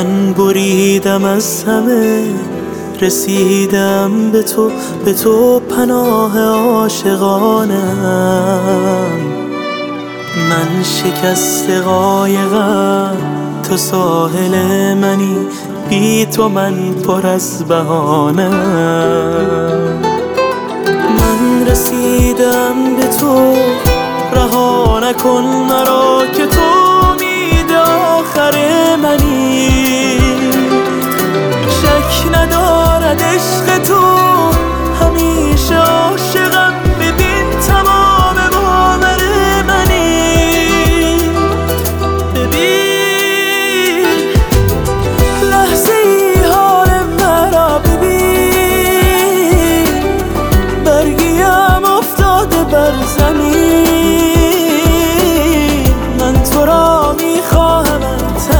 من بریدم از همه، رسیدم به تو پناه عاشقانم. من شکست قایقم، تو ساحل منی، بی تو من پر از بهانم. من رسیدم به تو، رها نکن مرا که تو امید آخر منی. شک ندارد عشق تو، همیشه عاشقم، ببین تمام باور منی. ببین لحظه ای حال مرا، ببین برگیم افتاده بر زمین. من تو را میخواهمت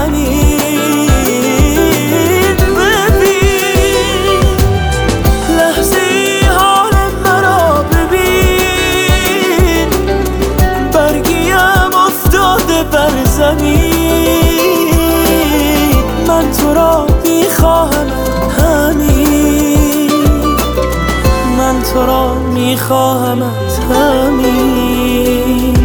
همین. ببین لحظه ای حال مرا، ببین برگیم افتاده بر زمین. من تو را میخواهمت همین. من تو را میخواهمت همین.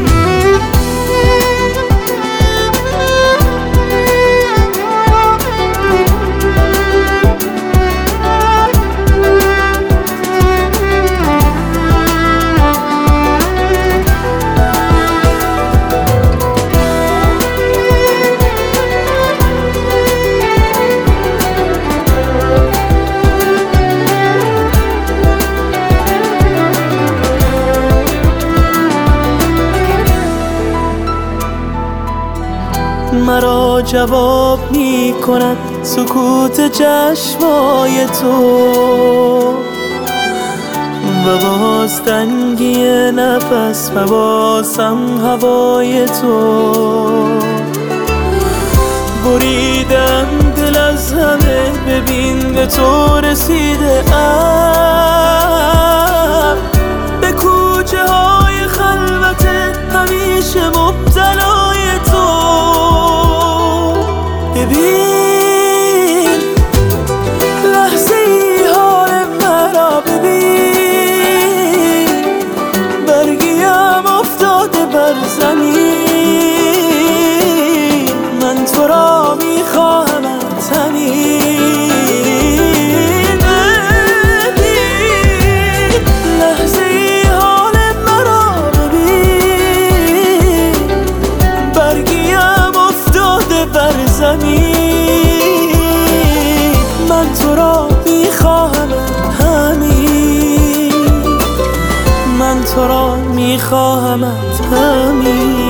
مرا جواب می کند سکوت چشمای تو، و باز تنگی نفس و بازم هوای تو. بریدم دل از همه، ببین به تو رسیده ام. به کوچه های خلوت همیشه مبتلای تو. ببین لحظه ای حال مرا، ببین برگیم افتاده بر زمین. من تو را میخواهمت همین. ببین لحظه ای حال مرا، ببین برگیم افتاده بر زمین. من تو را میخواهمت همین. من تو را میخواهمت همین.